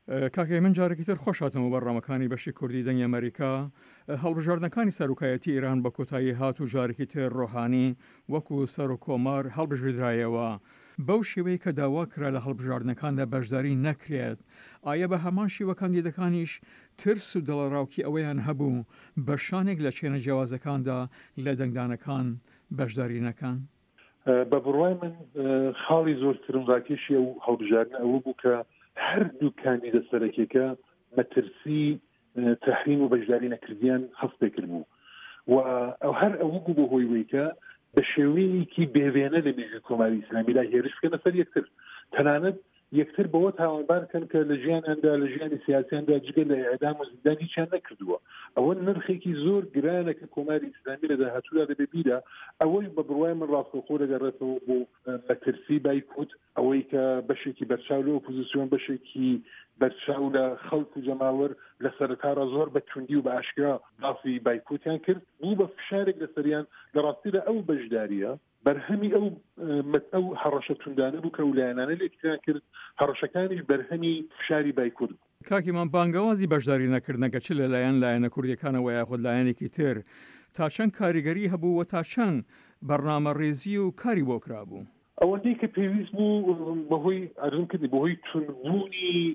کاکەی من جارێکی تر خۆشاتەوە بەڕامەکانی بەشی کوردی دەنگی ئەمریکا هەڵبژاردنەکانی سەرۆکایەتی ئیران بە کۆتایی هات و جارێکی تر ڕۆحانی وەکو سەر و کۆمار هەڵبژێدرایەوە بەو شێوەیە کە داوا کرا لە هەڵبژاردنەکاندا بەشداری نەکرێت ئایا بە هەمان شێوە کاندیدەکانیش ترس و دڵەڕاوکی ئەوەیان هەبوو بە شانێک لە چێنە جیاوازەکاندا لە دەنگدانەکان بەشداری نەکەن؟ بە بڕوای من خاڵی زۆر ترمڕاکێشی ئەو هەڵبژاردنە ئەوە بوو کە هەردوو کاندیدە سەرەکیەکە مەترسی تەحریم و بەشداری نەکردیان هەست کرد بوو و ئەو هەر ئەوە بوو بۆ هۆی وەیکە بە شێوەیەکی بێوێنە لە مێژووی کۆماری ئیسلامیدا هێرش بکەنە سەر یەکتر تەنانەت یەکتر بەوە تاوانبارکەن کە لە ژیانیاندا لە ژیانی سیاسیاندا جگە لە ئێعدام و زیندان هیچیان نەکردووە ئەوە نرخێکی زۆر گرانە کە کۆماری ئیسلامی لە داهاتوودا دەبێ بیرە ئەوەی بە بڕوای من ڕاستەوخۆ دەگەڕێتەوە بۆ مەترسی بایکوت ئەوەی کە بەشێکی بەرچاو لە ئۆپۆزیسیۆن بەشێکی بەرچاو لە خەڵک و جەماوەر لە سەرەتاڕە زۆر بە توندی و بە ئاشکرا باسی بایکوتیان کرد بوو بە فشارێک لەسەریان لە ڕاستیدا ئەو بەشداریە بەرهەمی ئەو هەڕەشە توندانە بوو کە ویلایەنانە لێکتیان کرد هەڕەشەکانیش بەرهەمی فشاری بایکوت. کاکیمان بانگەوازی بەشداری نەکردنەکە چ لەلایەن لایەنە کوردیەکانەوە یاخود لایەنێکی تر تا چەند کاریگەری هەبوو و تا چەند بەرنامەڕێزی و کاری بۆ کرابوو؟ ئەوەندەی کە پێویست بوو بەهۆی ئەرزم کردی بەهۆی تونبوونی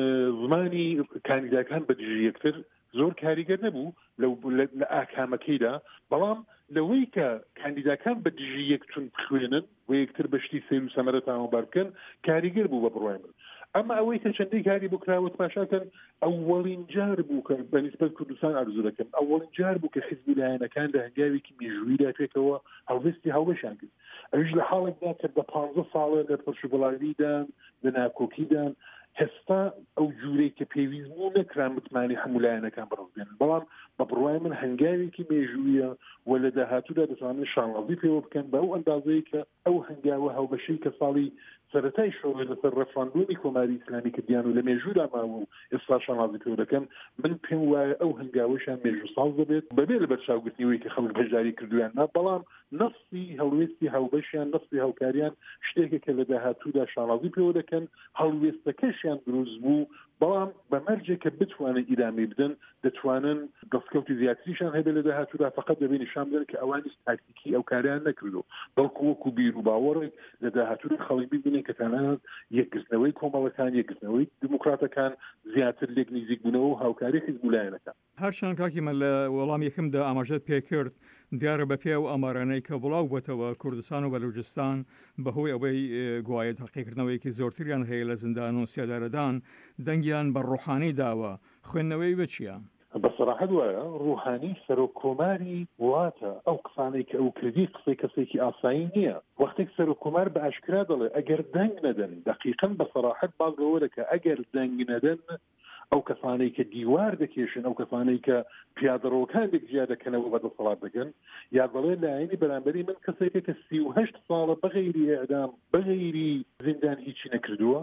زمانی کاندیداکان بە دژی یەکتر زۆر کاریگەر نەبوو لە ئاکامەکەیدا بەڵام لەوەی کە کاندیداکان بە دژی یەکتون بخوێنن و یەکتر بەشتی سیر و سەمەرە تاوانبار بکەن کاریگەر بوو بە بڕوای من ئەمە ئەوەی کە چەندەی کاری بۆ کراوە تماشاکەن ئەوەڵین جار بوو کە بەنسبەت کوردستان ئارزوو دەکەم ئەوەڵین جار بوو کە حیزبی لایەنەکان لە هەنگاوێکی مێژوویدا پێکەوە هەڵوێستی هاوبەشیان کرد ئەویش لە حاڵێکدا کە بە 15 ساڵە لە پەرشوبڵاویدان لە ناکۆکیدان هێستا ئەو جوورەی کە پێویست بوو نەکران متمانی هەموو لایەنەکان بەڕێوەبێنن بەڵام بە بڕوای من هەنگاوێکی مێژوویە و لە داهاتوودا دەتوانن شانڕەوی پێوە بکەن بە ئەو ئەندازەیە کە ئەو هەنگاوە هاوبەشەی کە ساڵی سەرەتای شۆڕێ لەسەر ڕەفراندۆمی کۆماری ئیسلامی کردیان و لە مێژوودا ماوە و ئێستا شانڕەوی پێوە دەکەن من پێم وایە ئەو هەنگاوەشان مێژوو ساڵ دەبێت بەبێ لە بەرچاوگرتنیەوەی کە خەڵک بەشداری کردویان نا بەڵام نەفسی هەڵوێستی هاوبەشیان نەفسی هاوکاریان شتێکە کە لە داهاتوودا شانڕەوی پێوە دەکەن هەڵوێستەکەشیان دروست بوو بەڵام بەمەرجێک کە بتوانن ئیرامی بدەن دەتوانن دەستکەوتی زیاتریشان هەبێت لە داهاتوودا فقط دەبێ نیشان بدەن کە ئەوانیش تاکتیکی ئەو کاریان نەکردو بەڵکو وەکو بیر و باوەڕێک لە داهاتوودا خەڵک ببینێن کە تەنانەت یەکگرتنەوەی کۆمەڵەکان یەکگرتنەوەی دموکراتەکان زیاتر لێک نزیک بوونەوە و هاوکاری حیزبولایەنەکان هەرچەند کاکیمە لە وەڵام یەکەمدا ئاماژەت پێکرد دیارە بە پێ و ئامارانەی کە بڵاو بۆتەوە کوردستان و بەلوچستان بەهۆی ئەوەی گوایە تەقیکردنەوەیەکی زۆرتریان هەیە لە زیندان و سیادارەدان دەنگیان بە ڕۆحانی داوە خوێندنەوەی بە چییە؟ بەسەراحەت وایە ڕوحانی سەرۆکۆماری وڵاتە ئەو قسانەی کە ئەو کردی قسەی کەسێکی ئاسایی نییە وەختێک سەرۆکۆمار بە ئاشکرا دەڵێ ئەگەر دەنگ نەدەن دقیقاً بەسەراحەت باڵگەوە دەکە ئەگەر دەنگ نەدەن ئەو کەسانەی کە دیوار دەکێشن ئەو کەسانەی کە پیادەڕەوەکان بێکجیا دەکەنەوە بەدەسەڵات دەگەن یا دەڵێ لایەنی بەرامبەری من کەسێکە کە 38 ساڵە بەغەیری ئێعدام بەغەیری زیندان هیچی نەکردووە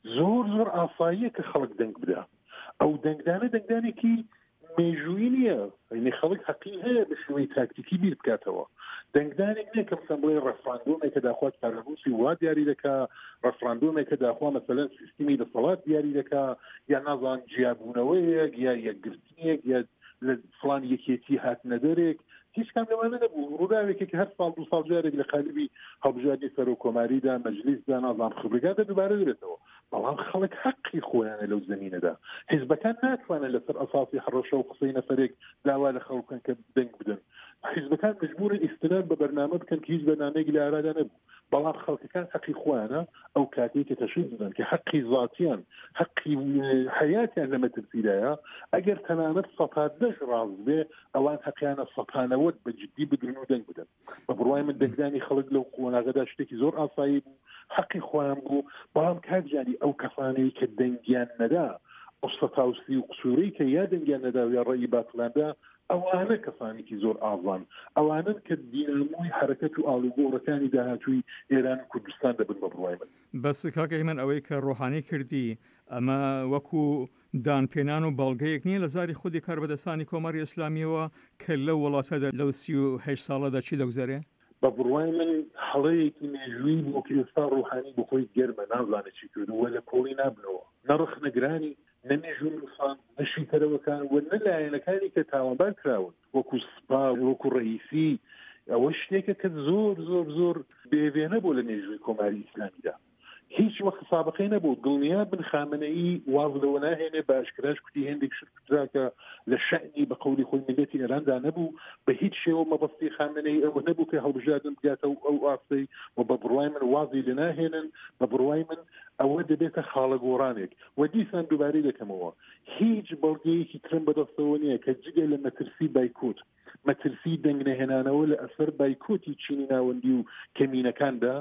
زۆر ئاساییە کە خەڵک دەنگ بدا ئەو دەنگدانە دەنگدانێکی مێژووی نییە یعنی خەڵک حەقی هەیە بە شێوەی تاکتیکی بیر بکاتەوە دەنگدانێک نییە کە مثلا بڵێ ڕەفراندۆمێک کە داخوا کارەنووسی وا دیاری دەکا ڕەفراندۆمێک کە داخوا مەسەلەن سیستمی دەسەڵات دیاری دەکا یا نازان جیابوونەوەیەک یا یەکگرتنیەک یا لە فڵان یەکێتی هاتنە دەرێک هیچ کام لەوانە نەبوو ڕووداوێکی هەر ساڵ دو ساڵ جارێک لە قالبی هەڵبژاردنی سەرۆکۆماریدا مەجلیسدا نازان خبرگادا دووبارە دەبێتەوە بەڵام خەڵک حەقی خۆیانە لەو زەمینەدا حیزبەکان ناتوانن لەسەر ئەساسی هەڕەشە و قسەی نەفەرێک داوا لە خەڵکان کە دەنگ بدەن حیزبەکان مجبورن ئیستناد بە بەرنامە بکەن کە هیچ بەرنامەیەکی لە ئارادا نەبوو بەڵام خەڵکەکان حەقی خۆیانە ئەو کاتێک کە تەشخیص بدەن کە حەقی ذاتیان حەقی حیاتیان لە مەترسیدایە ئەگەر تەنانەت سەپات دەش ڕاست بێ ئەوان حەقیانە سەپانەوەت بە جددی بگرن و دەنگ بدەن بە بڕوای من دەنگدانی خەڵک لەو قۆناغەدا شتێکی زۆر ئاسایی بوو حەقی خۆیان بوو بەڵام کاتجانی ئەو کەسانەی کە دەنگیان نەدا ئۆستەتاوسی و قسوورەی کە یا دەنگیان نەدا یا ڕێی باتڵاندا ئەوانە کەسانێکی زۆر ئاڵان ئەوانن کە دینامۆی حرەکەت و ئاڵوگۆڕەکانی داهاتووی ئێران و کوردستان دەبن بە بڕوای من بەس کاکەی من ئەوەی کە ڕۆحانی کردی ئەمە وەکو دانپێنان و بەڵگەیەک نییە لە زاری خودی کاربەدەستانی کۆماری ئیسلامیەوە کە لەو وڵاتەدا لەو 38 ساڵەدا چی دەگوزارێ؟ بە بڕوای من هەڵەیەکی مێژووی بۆ کە ئێستا ڕوحانی بۆ خۆی گەرمە نازانێت چی کردووە لە کۆڵی نابنەوە نەڕخ نەگرانی نەمێژوان نەشی تەرەوەکان و نە لایەنەکانی کە تاوانبار کراون وەکو سپا وەکو ڕئیسی ئەوە شتێکە کە زۆر زۆر زۆر بێوێنە بۆ لە نێژووی کۆماری ئیسلامیدا هیچ وەخت سابقەی نەبوو دڵنیا بن خامنەئی واز لەوە ناهێنێ بە ئاشکراش کوتی هێندێک شتراکە لە شەعنی بە قەولی خۆی میلەتی ئێراندا نەبوو بە هیچ شێوە مەبەستی خامنەئی ئەوە نەبوو کە هەڵبژاردن بگاتە ئەو ئاستەی و بە بڕوای من وازی لە ناهێنن بە بڕوای من ئەوە دەبێتە خاڵە گۆڕانێک و دیسان دووبارەی دەکەمەوە هیچ بەڵگەیەکی ترم بەدەستەوە نییە کە جگە لە مەترسی بایکوت مەترسی دەنگنەهێنانەوە لە ئەسەر بایکوتی چینی ناوەندی و کەمینەکاندا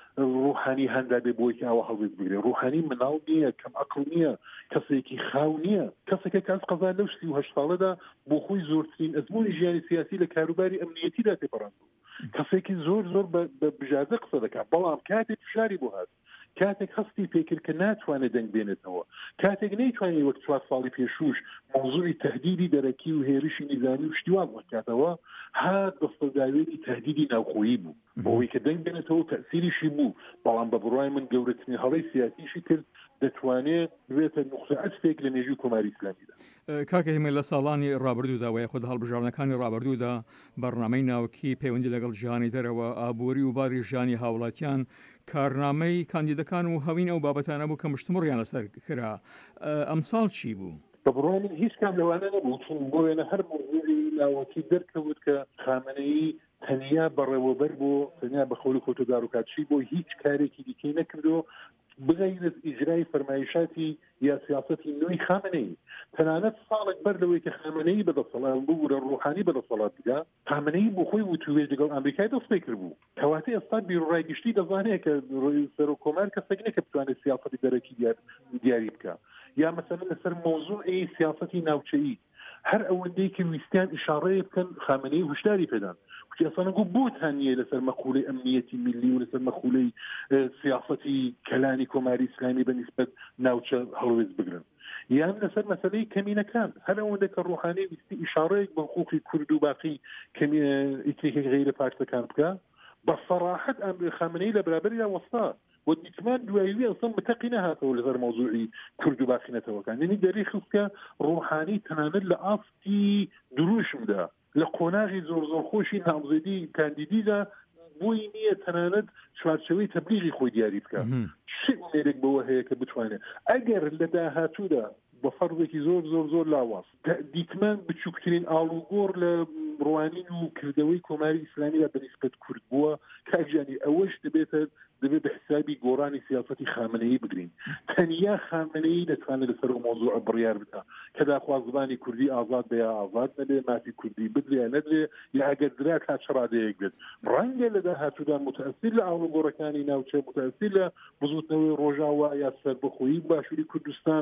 ڕوحانی هەندا بێ بۆی کە ئەوە هەڵبێت بگرێ ڕوحانی مناڵ نییە کەم عەقڵ نییە کەسێکی خاو نییە کەسێکە کاس قەزا لەو 38 ساڵەدا بۆ خۆی زۆرترین ئەزمموی ژیانی سیاسی لە کاروباری ئەمنیەتیدا تێپەڕاند کەسێکی زۆر زۆر بە بژاردە قسە دەکات بەڵام کاتێک فشاری بۆ هات کاتێک هەستی پێکرد کە ناتوانێت دەنگ بێنێتەوە کاتێک نەیتوانێت وەک 4 ساڵی پێشوش موضوعی تهدیدی دەرەکی و هێرشی نیزامی و شتیوان وەکاتەوە هات دەستەداوێتی تهدیدی ناوخۆیی بوو بۆەوەی کە دەنگ بێنێتەوە تەسیریشی بوو بەڵام بە بڕوای من گەورەترین هەڵەی سیاسیشی کرد دەتوانێت بێتە نقطە عەتفێک لە نێژووی کۆماری ئیسلامیدا کاکە هیمێ لە ساڵانی ڕابردوودا و یاخود هەڵبژاردنەکانی ڕابردوودا بەڕنامەی ناوکی پەیوەندی لەگەڵ ژیانی دەرەوە ئابووری و باری ژیانی هاوڵاتیان کارنامەی کاندیدەکان و هەوین ئەو بابەتانە بوو کە مشتمڕیان لەسەر کرا ئەمساڵ چی بوو؟ بە بڕوای من هیچ کام لەوانە نەبوو چون بۆ وێنە هەر موضوعی ناوەکی دەرکەوت کە خامنەئی تەنیا بەڕێوەبەر بۆ تەنیا بە خۆی کۆتۆدار و کاتچی بۆ هیچ کارێکی دیکەی نەکردو بغیر ئیجرای فەرمایشاتی یا سیاسەتی نوێی خامنەئی تەنانەت ساڵێک بەر لەوەی کە خامنەئی بەدەسەڵات بوو لە ڕوحانی بەدەسەڵات بگا خامنەئی بۆ خۆی وتوێژ لەگەڵ ئەمریکای دەستپێ کرد بوو کەواتە ئێستا بیرۆڕای گشتی دەزانێت کە سەرۆکۆمار کەسێک نییە کە بتوانێت سیاسەتی دەرەکی دیاری بکە یا مەسەلەن لەسەر مۆزوعی سیاسەتی ناوچەیی هەر ئەوەندەی کە ویستیان ئیشارەیە بکەن خامنەئی هوشداری پێدان ئەسانەگو بۆتان نییە لەسەر مەخولەی ئەمنیەتی میلی و لەسەر مەخولەی سیاسەتی کەلانی کۆماری ئیسلامی بەنسبەت ناوچە هەڵوێز بگرن یان لەسەر مەسەلەی کەمینەکان هەر ئەوەندە کە ڕوحانی ویستی ئیشارەیەک بە حقوقی کورد و باقی ئیتریکی غەیرە پارتەکان بکە بە سەراحەت خامنەئی لە بەرابەریدا وەستا ودیتمان دوایوی ئەسڵ متەقی نەهاتەوە لەسەر مۆزوعی کورد و باقینەتەوەکان یعنی دەری خستکە ڕوحانی تەنانەت لە ئاستی دروشمدا لە قۆناغی زۆر زۆر خۆشی نامزێدی کاندیدیدا بۆی نییە تەنانەت چوارچەوەی تەبلیغی خۆی دیاری بکە چی ئومێرێک بەوە هەیە کە بتوانێت ئەگەر لە داهاتوودا بە فەرزێکی زۆر زۆر زۆر لاواز دیتمان بچووکترین ئاڵوگۆڕ لە ڕوانین و کردەوەی کۆماری ئیسلامیدا بەنسبەت کورد بووە کاکجانی ئەوەش دەبێت بە حسابی گۆڕانی سیاسەتی خامنەئی بگرین تەنیا خامنەئی دەتوانێت لەسەر مۆزوع بڕیار بکە کە داخواز زبانی کوردی ئازاد بێ ئازاد نەبێ مافی کوردی بدرێ نەدرێ یا ئەگەر درا کا چڕادەیەک بێت ڕەنگە لە داهاتوودا متەئەسیر لە ئاڵوگۆڕەکانی ناوچە متەئەسیر لە بزوتنەوەی ڕۆژاوا یا سەربەخۆیی باشووری کوردستان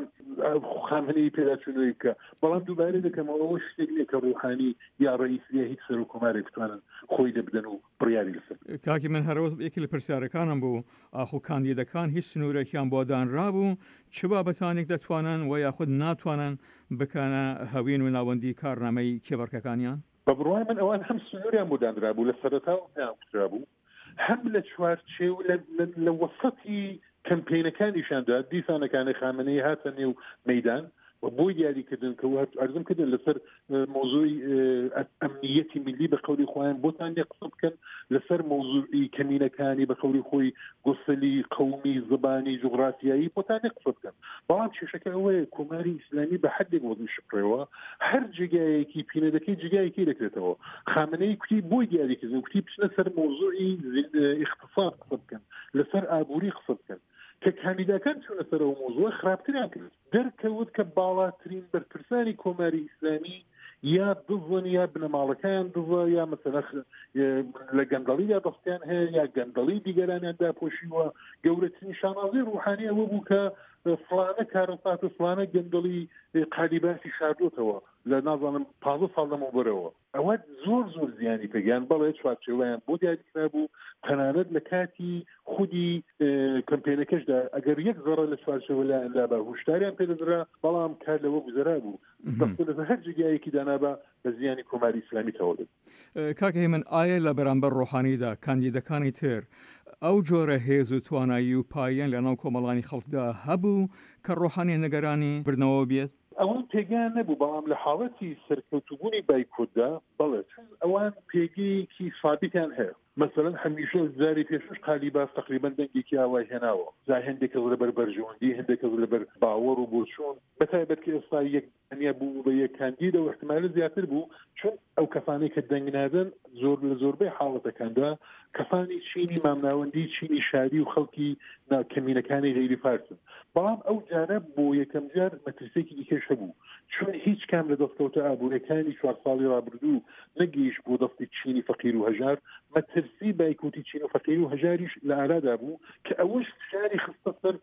خامنەی پێداچوونەوەی بکە بەڵام دووبارە دەکەمەوە شتێک نییە کە ڕوحانی یا ڕئیسیە هیچ سەرۆکۆمارێک بتوانن خۆی دەبدەن و بڕیاری لەسەر کاکی من هەرەوە یەکی لە پرسیارەکانم بوو ئاخۆ کاندیدەکان هیچ سنوورێکیان بۆ دانرابوو چ بابەتانێک دەتوانن و یاخود ناتوانن بکەنە هەوین و ناوەندی کارنامەی کێبەرکەکانیان بە بڕوای من ئەوان هەم سنووریان بۆ دانرابوو لە سەرەتا ناوترابوو هەم لە چوارچێ و لە وەسەتی کەمپینەکانیشاندا دیسانەکانی خامنەی هاتە نێو مەیدان و بۆی دیاریکردن کە ئەرزم کردن لەسەر مۆزوعی ئەمنیەتی میلی بە قەولی خۆیان بۆتان قسە بکەن لەسەر مۆزوعی کەمینەکانی بە قەولی خۆی گۆسەلی قەومی زبانی جوغرافیایی بۆتان قسە بکەن بەڵام کێشەکە ئەوەیە کۆماری ئیسلامی بە حدێک وەزی شقڕێەوە هەر جگایەکی پینەدەکەی جگایەکی دەکرێتەوە خامنەی کوتی بۆی دیاریکردن کوتی بچنە سەر مۆزوعی اقتصاد قسە بکەن لەسەر ئابووری قسە بکەن کە کاندیداکان چوونە سەرەوە مۆزوع خراپتریان کرد دەرکەوت کە باڵاترین بەرپرسانی کۆماری ئیسلامی یا دزن یا بنەماڵەکان دزە یا مەسەلە لە گەندەڵی یا دەستیان هەیە یا گەندەڵی دیگەرانیان داپۆشیوە گەورەترین شانازی ڕوحانی ئەوە بوو کە فلانە کارەسات و فلانە گەندەڵی قالیباسی شاردۆتەوە لە نازانم 15 ساڵ لەمەوبەرەوە ئەوە زۆر زۆر زیانی پێگیان بەڵێ چوارچێوەیان بۆ دیاریکرا بوو تەنانەت لە کاتی خودی کەمپێنەکەشدا ئەگەر یەک زەڕە لە چوارچێوە لایەندا بە هوشداریان پێدەدرا بەڵام کار لەوە گوزەرا بوو لە هەر جگایەکی دانابە بە زیانی کۆماری ئیسلامی تەواو کاکە هێمن ئایا لە بەرامبەر ڕۆحانیدا کاندیدەکانی تر ئەو جۆرە هێز و توانایی و پایەن لەناو کۆمەڵانی خەڵکدا هەبوو کە ڕۆحانی نەگەرانی بردنەوە بێت؟ ئەوان پێگیان نەبوو، بەڵام لە حاڵەتی سەرکەوتوبوونی بایکوتدا بەڵێ ئەوان پێگەیەکی ثابتیان هەیە. مثلا هەمیشە زاری پێشش قالیباف تقریبا دەنگێکی ئاوای هێناوە، زا هەندێک لەبەر بەرژەوەندی، هەندێک لەبەر باوەڕ و بۆچوون، بەتایبەت کە ئێستا یەکەنیا بوو بە یەک کاندیدە و احتمال زیاتر بوو، چون ئەو کەسانی کە دەنگ نادەن زۆر لە زۆربەی حاڵەتەکاندا کەسانی چینی مامناوەندی، چینی شاری و خەڵکی کەمینەکانی غەیری فارسن. بەڵام ئەو جارە بۆ یەکەم جار مەترسێکی دیکەش هەبوو، چون هیچ کام لە دەستکەوتە ئابوورەکانی 4 ساڵی ڕابردوو نەگەیشت بۆ دەستی چینی فەقیر و هەژار. مەترسی بایکوتی چین و فەقیر و هەژاریش لە ئارادا بوو کە ئەوەش فشاری خستە سەر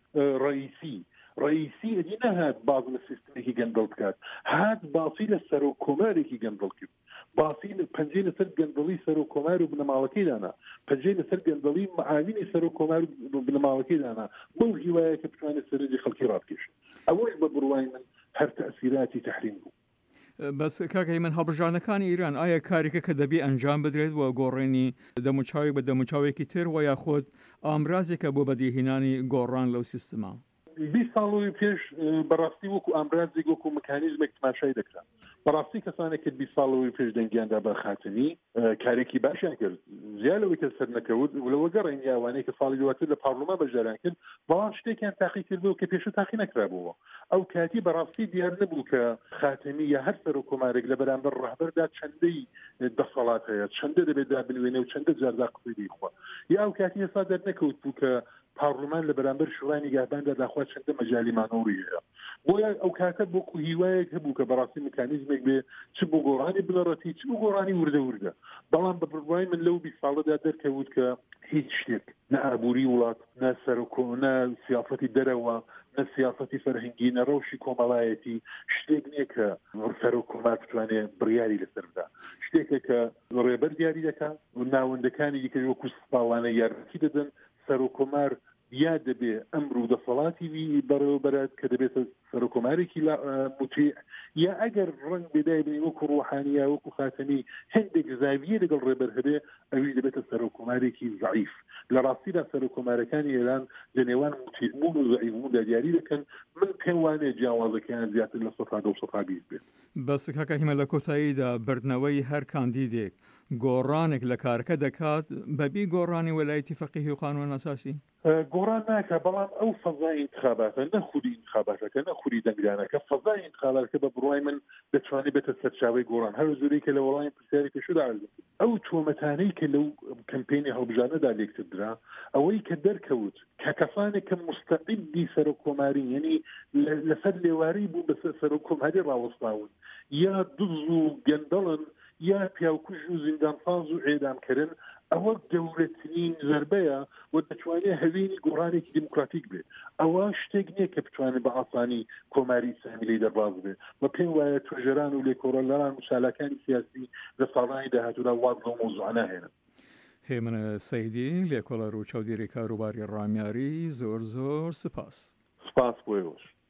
ڕئیسی ئەدی نەهات باز لە سیستمێکی گەندەڵ بکات، هات باسی لە سەر و کۆمارێکی گەندەڵ کرد، باسی پەنجەی لەسەر گەندەڵی سەر و کۆمار و بنەماڵەکەیدانا، پەنجەی لەسەر گەندەڵی معاونی سەر و کۆمار و بنەماڵەکەیدانا، بەو هیوایە کە بتوانێت سەرنجی خەڵکی ڕابکێشێت. ئەوەش بە بڕوای من هەر تەئسیراتی تەحریم بوو. بەس کاکەی من هەڵبژاردنەکانی ئیران ئایا کارێکە کە دەبی ئەنجام بدرێت و گۆڕێنی دەموچاوی بە دەموچاوێکی تر و یاخۆت ئامرازێکە بۆ بەدیهێنانی گۆڕان لەو سیستما؟ 20 ساڵی پێش بەڕاستی وەکو ئامرازێک وەکو مەکانیزمێک تماشای دەکرا. بەڕاستی کەسانێک کە 20 ساڵەوەی پێش دەنگیاندا بە خاتمی کارێکی باشیان کرد، زیادەوەی کە سەر نەکەوت لەوە گەڕین یاوانەی کە ساڵی دواتر لە پارلۆما بەجاران کرد، بەڵام شتێکیان تاقی کردەوە کە پێشە تاقی نەکرابووە. ئەو کاتی بەڕاستی دیار نەبوو کە خاتمی یا هەر سەر و کۆمارێک لە بەرامبەر ڕاهبەردا چەندەی دەسەڵات هەیە، چەندە دەبێت دابنوێنێ و چەندە جاردا قسەی بیخوا. یا ئەو کاتی هێستا دەرنەکەوت بوو کە پارلمان لە بەرامبەر شوڕانی گاهباندا داخوا چەندە مەجای مانەوری هەیە. بۆیە ئەو کاتە بۆکو هیوایەک هەبوو کە بەڕاستی مکانیزمێک بێ چ بۆ گۆڕانی بنەڕەتی چ بۆ گۆڕانی وردە. بەڵام بە بڕوای من لەو 20 ساڵەدا دەرکەوت کە هیچ شتێک نە ئابووری وڵات، نە سەر و کۆنە سیاسەتی دەرەوە، نە سیاسەتی فەرهەنگی، نە ڕەوشی کۆمەڵایەتی شتێک نییە کە سەر و کۆمار بتوانێت بڕیاری لەسەر بدا. شتێکە کە ڕێبەر دیاری دەکات و ناوەندەکانی دیکە وەکو ساڵانە یارمەتی دەدەن، سەر و کۆمار یا دەبێ ئەمر و دەسەڵاتی بەرەوبەرات کە دەبێت سەر و کۆمارێکی مطیع، یا ئەگەر ڕنگ بێدای بێ وەکو ڕوحانیا وەکو خاتەمی هەندێک زاویە لەگەڵ ڕێبەر هەبێ، ئەوی دەبێتە سەر و کۆمارێکی ضعیف. لە ڕاستیدا سەر و کۆمارەکانی ئێران لە نێوان مطیعبوون و ضعیفبووندا دیاری دەکەن. من پێم وانێ جیاوازەکەیان زیاتر لە 100 بێت. بەس کاکە هیمە لە کۆتاییدا بردنەوەی هەر کاندیدێک گۆڕانێک لە کارەکە دەکات بەبی گۆڕانی وەلایەتی فەقیهی و قانون ئاساسی؟ گۆڕان ناکە، بەڵام ئەو فەزای انتخاباتە نەخوری انتخاباتەکە نەخوری دەنگدانەکە فەزای انتخاباتەکە بە بڕوای من دەتوانێت بێتە سەرچاوەی گۆڕان. هەر زۆرەی کە لە وەڵامی پرسیاری پێشودا ئەو تۆمەتانەی کە لەو کەمپینی هەڵبژاردنەدا لێکترا، ئەوەی کە دەرکەوت کە کەسانێک کە مستەقیدی سەر و کۆماری، یعنی لەسەر لێواری بوو بە سەر و کۆماری ڕاوەستاون، یا دز و گەندەڵن، یا پیاوکوژ و زیندانساز و ئێدامکردن، ئەوە گەورەترین زەربەیە و دەتوانێت هەوێنی گۆڕانێکی دیموکراتیک بێت. ئەوە شتێک نییە کە بتوانێت بە ئاسانی کۆماری سامیلەی دەرباز بێت. بە پێم وایە توێژەران و لێکۆڕەران و چالاکانی سیاسی لە ساڵانی داهاتوودا واز لەو مۆزوعە ناهێنن. هێمنە سەیدی، لێکۆڵەر و چاودێری کاروباری ڕامیاری، زۆر سپاس. سپاس بۆیەوەش.